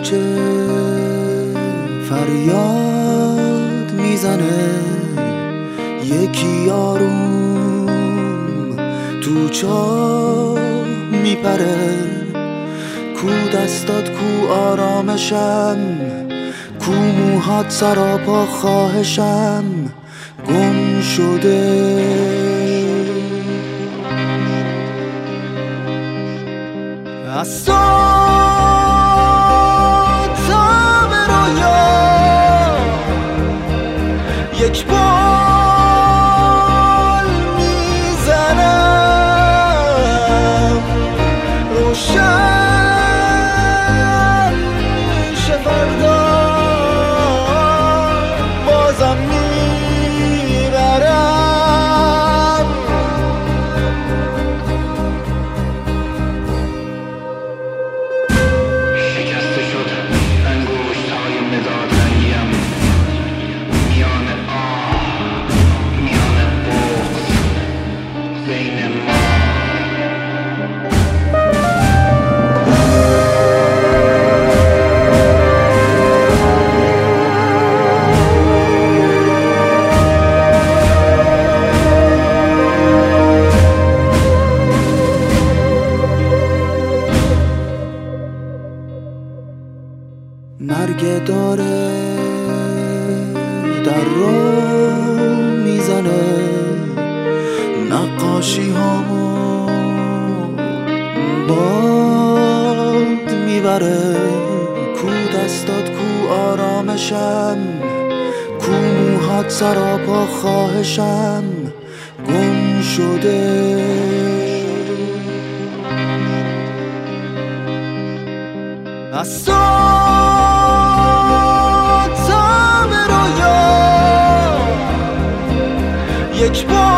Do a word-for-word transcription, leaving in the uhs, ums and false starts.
کوچه فریاد میزنه، یکی آروم تو چاه میپره. کو دستات کو آرامشم، کو موهات سراپا خواهشم گم شده. از صبح تا به رویا یک بال میزنم، روشن میشه فردا بازم میبرم. شکسته شد انگشت های مداد رنگیم، میان آه میان بغض بین ما. مرگ داره در رو میزنه، نقاشی هامو باد میبره. کو دستات کو آرامشم، کو موهات سراپا خواهشم گم شده. از صبح تا به رویا یک بار